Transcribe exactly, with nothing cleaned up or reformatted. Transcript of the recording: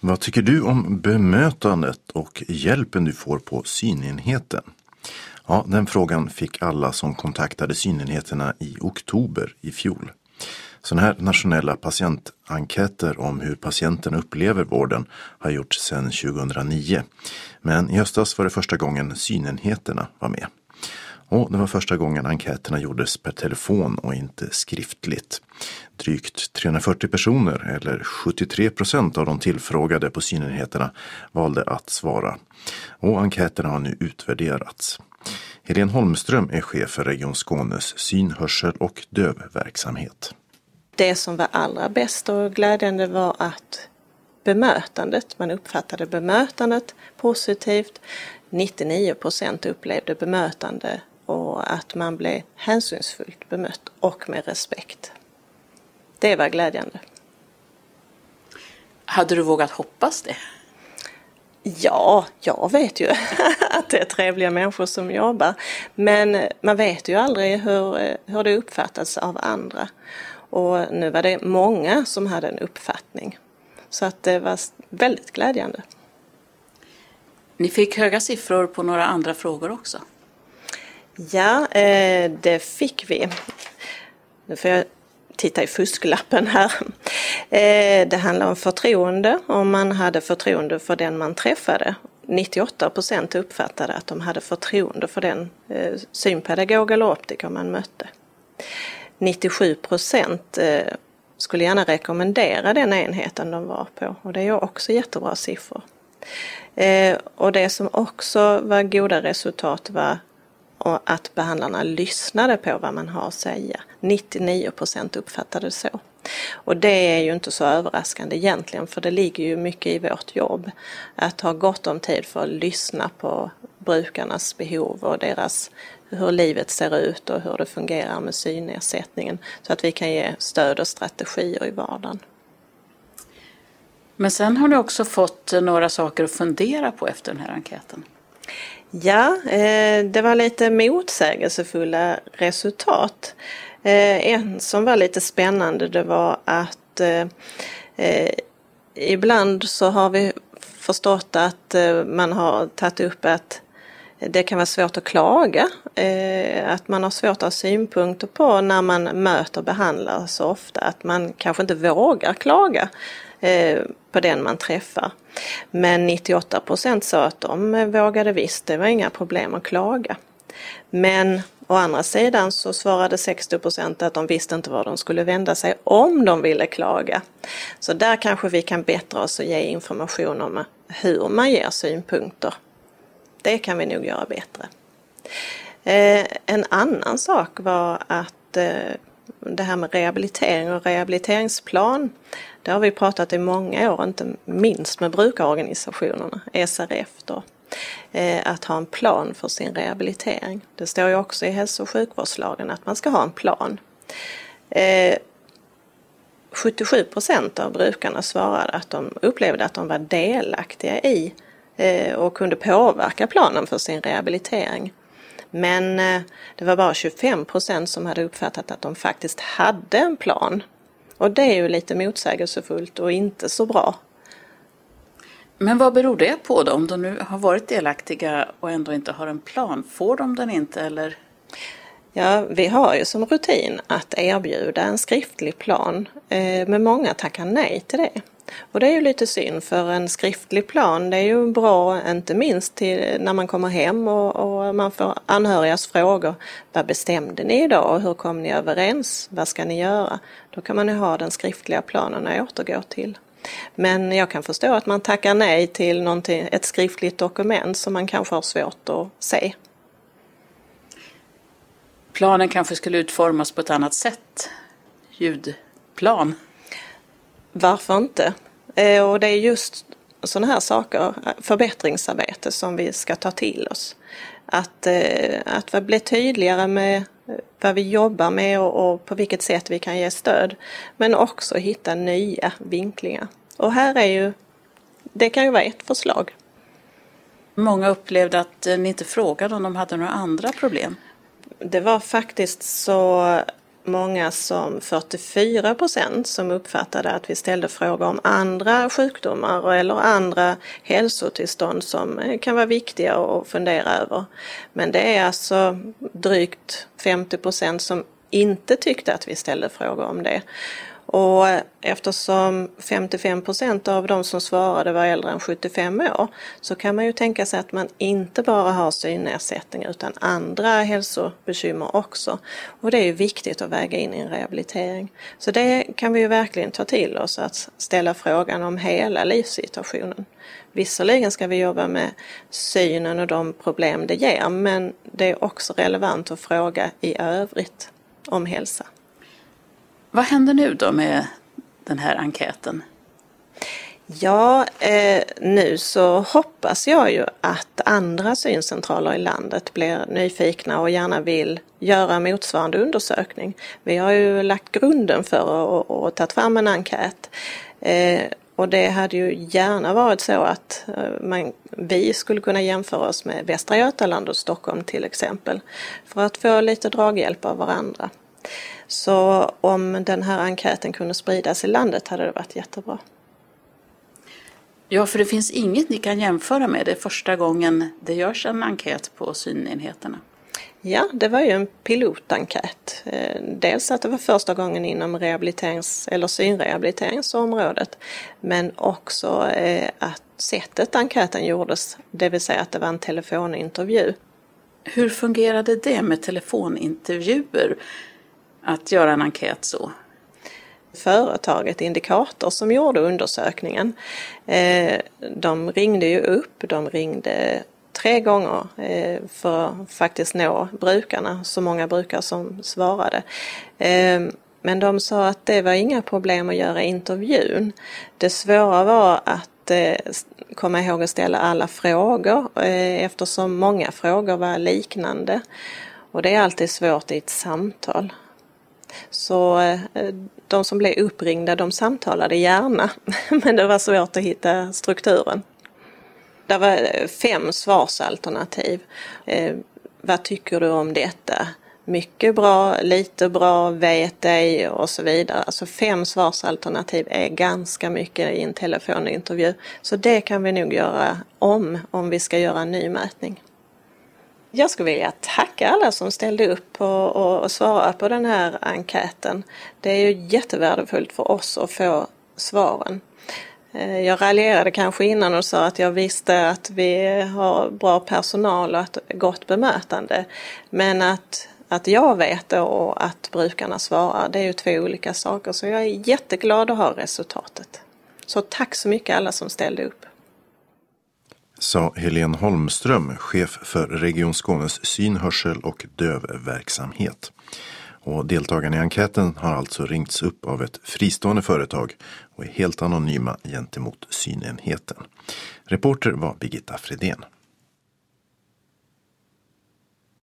Vad tycker du om bemötandet och hjälpen du får på synenheten? Ja, den frågan fick alla som kontaktade synenheterna i oktober i fjol. Sådana här nationella patientenkäter om hur patienten upplever vården har gjorts sedan tjugohundranio. Men i höstas var det första gången synenheterna var med. Och det var första gången enkäterna gjordes per telefon och inte skriftligt. Drygt trehundrafyrtio personer, eller sjuttiotre procent av de tillfrågade på synenheterna, valde att svara. Och enkäterna har nu utvärderats. Helene Holmström är chef för Region Skånes syn-, hörsel- och dövverksamhet. Det som var allra bäst och glädjande var att bemötandet, man uppfattade bemötandet positivt. nittionio procent upplevde bemötande och att man blev hänsynsfullt bemött och med respekt. Det var glädjande. Hade du vågat hoppas det? Ja, jag vet ju att det är trevliga människor som jobbar. Men man vet ju aldrig hur, hur det uppfattas av andra. Och nu var det många som hade en uppfattning. Så att det var väldigt glädjande. Ni fick höga siffror på några andra frågor också. Ja, eh, det fick vi. Nu får jag titta i fusklappen här. Eh, det handlar om förtroende. Om man hade förtroende för den man träffade. nittioåtta procent uppfattade att de hade förtroende för den eh, synpedagog eller optiker man mötte. nittiosju procent eh, skulle gärna rekommendera den enheten de var på. Och det är ju också jättebra siffror. Eh, och det som också var goda resultat var att behandlarna lyssnade på vad man har att säga. nittionio procent uppfattade det så. Och det är ju inte så överraskande egentligen, för det ligger ju mycket i vårt jobb. Att ha gott om tid för att lyssna på brukarnas behov och deras, hur livet ser ut och hur det fungerar med synnedsättningen. Så att vi kan ge stöd och strategier i vardagen. Men sen har du också fått några saker att fundera på efter den här enkäten. Ja, eh, det var lite motsägelsefulla resultat. Eh, en som var lite spännande, det var att eh, eh, ibland så har vi förstått att eh, man har tagit upp att det kan vara svårt att klaga. Eh, att man har svårt att ha synpunkter på när man möter behandlare så ofta. Att man kanske inte vågar klaga eh, på den man träffar. Men nittioåtta procent sa att de vågade visst, det var inga problem att klaga. Men å andra sidan så svarade sextio procent att de visste inte var de skulle vända sig om de ville klaga. Så där kanske vi kan bättra oss och ge information om hur man ger synpunkter. Det kan vi nog göra bättre. Eh, en annan sak var att eh, det här med rehabilitering och rehabiliteringsplan, det har vi pratat i många år, inte minst med brukarorganisationerna, S R F då, eh, att ha en plan för sin rehabilitering. Det står ju också i hälso- och sjukvårdslagen att man ska ha en plan. Eh, sjuttiosju procent av brukarna svarade att de upplevde att de var delaktiga i eh, och kunde påverka planen för sin rehabilitering. Men eh, det var bara tjugofem procent som hade uppfattat att de faktiskt hade en plan. Och det är ju lite motsägelsefullt och inte så bra. Men vad beror det på då? Om de nu har varit delaktiga och ändå inte har en plan, får de den inte eller? Ja, vi har ju som rutin att erbjuda en skriftlig plan, eh, men många tackar nej till det. Och det är ju lite synd, för en skriftlig plan, det är ju bra, inte minst till när man kommer hem och, och man får anhörigas frågor. Vad bestämde ni idag och hur kom ni överens? Vad ska ni göra? Då kan man ju ha den skriftliga planen att återgå till. Men jag kan förstå att man tackar nej till någonting, ett skriftligt dokument som man kanske har svårt att se. Planen kanske skulle utformas på ett annat sätt. Ljudplan. Varför inte? Eh, och det är just sådana här saker, förbättringsarbete, som vi ska ta till oss. Att, eh, att bli tydligare med vad vi jobbar med och, och på vilket sätt vi kan ge stöd. Men också hitta nya vinklingar. Och här är ju, det kan ju vara ett förslag. Många upplevde att ni inte frågade om de hade några andra problem. Det var faktiskt så många som fyrtiofyra procent som uppfattade att vi ställde frågor om andra sjukdomar eller andra hälsotillstånd som kan vara viktiga att fundera över. Men det är alltså drygt femtio procent som inte tyckte att vi ställde frågor om det. Och eftersom femtiofem procent av de som svarade var äldre än sjuttiofem år så kan man ju tänka sig att man inte bara har synnedsättning utan andra hälsobekymmer också. Och det är ju viktigt att väga in i en rehabilitering. Så det kan vi ju verkligen ta till oss, att ställa frågan om hela livssituationen. Visserligen ska vi jobba med synen och de problem det ger, men det är också relevant att fråga i övrigt om hälsa. Vad händer nu då med den här enkäten? Ja, eh, nu så hoppas jag ju att andra syncentraler i landet blir nyfikna och gärna vill göra motsvarande undersökning. Vi har ju lagt grunden för att, att ta fram en enkät. Eh, och det hade ju gärna varit så att man, vi skulle kunna jämföra oss med Västra Götaland och Stockholm till exempel, för att få lite draghjälp av varandra. Så om den här enkäten kunde spridas i landet hade det varit jättebra. Ja, för det finns inget ni kan jämföra med. Det är första gången det görs en enkät på synenheterna. Ja, det var ju en pilotenkät. Dels att det var första gången inom rehabiliterings- eller synrehabiliteringsområdet, men också att sättet enkäten gjordes, det vill säga att det var en telefonintervju. Hur fungerade det med telefonintervjuer, att göra en enkät så? Företaget Indikator som gjorde undersökningen, de ringde ju upp, de ringde tre gånger för att faktiskt nå brukarna, så många brukare som svarade. Men de sa att det var inga problem att göra intervjun. Det svåra var att komma ihåg att ställa alla frågor eftersom många frågor var liknande. Och det är alltid svårt i ett samtal. Så de som blev uppringda, de samtalade gärna, men det var svårt att hitta strukturen. Det var fem svarsalternativ. Eh, vad tycker du om detta? Mycket bra, lite bra, vet ej och så vidare. Alltså fem svarsalternativ är ganska mycket i en telefonintervju. Så det kan vi nog göra om, om vi ska göra en ny mätning. Jag skulle vilja tacka alla som ställde upp och, och, och svarade på den här enkäten. Det är ju jättevärdefullt för oss att få svaren. Jag raljerade kanske innan och sa att jag visste att vi har bra personal och ett gott bemötande. Men att, att jag vet det och att brukarna svarar, det är ju två olika saker. Så jag är jätteglad att ha resultatet. Så tack så mycket alla som ställde upp. Sa Helene Holmström, chef för Region Skånes syn-, hörsel- och dövverksamhet. Och deltagarna i enkäten har alltså ringts upp av ett fristående företag och är helt anonyma gentemot synenheten. Reporter var Birgitta Fredén.